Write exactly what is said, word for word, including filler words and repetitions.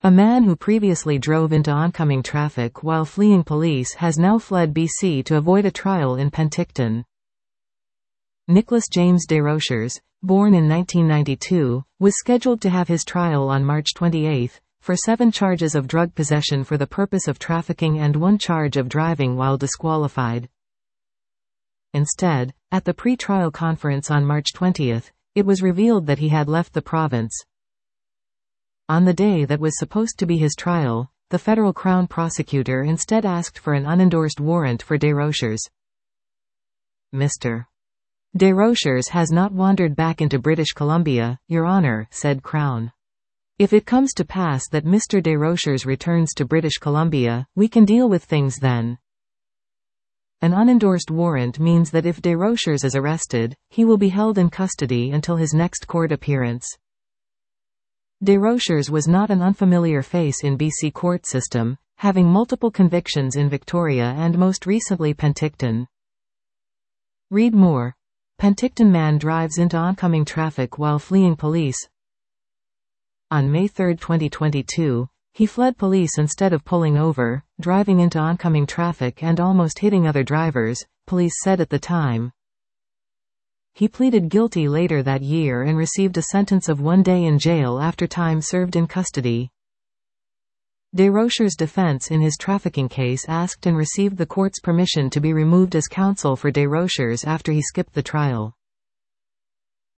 A man who previously drove into oncoming traffic while fleeing police has now fled B C to avoid a trial in Penticton. Nicholas James Desrochers, born in nineteen ninety-two, was scheduled to have his trial on March twenty-eighth, for seven charges of drug possession for the purpose of trafficking and one charge of driving while disqualified. Instead, at the pre-trial conference on March twentieth, it was revealed that he had left the province. On the day that was supposed to be his trial, the federal Crown prosecutor instead asked for an unendorsed warrant for Desrochers. Mister Desrochers has not wandered back into British Columbia, Your Honour, said Crown. If it comes to pass that Mister Desrochers returns to British Columbia, we can deal with things then. An unendorsed warrant means that if Desrochers is arrested, he will be held in custody until his next court appearance. Desrochers was not an unfamiliar face in B C court system, having multiple convictions in Victoria and most recently Penticton. Read more. Penticton man drives into oncoming traffic while fleeing police. On May third twenty twenty-two, he fled police instead of pulling over, driving into oncoming traffic and almost hitting other drivers, police said at the time. He pleaded guilty later that year and received a sentence of one day in jail after time served in custody. Desrochers' defense in his trafficking case asked and received the court's permission to be removed as counsel for Desrochers after he skipped the trial.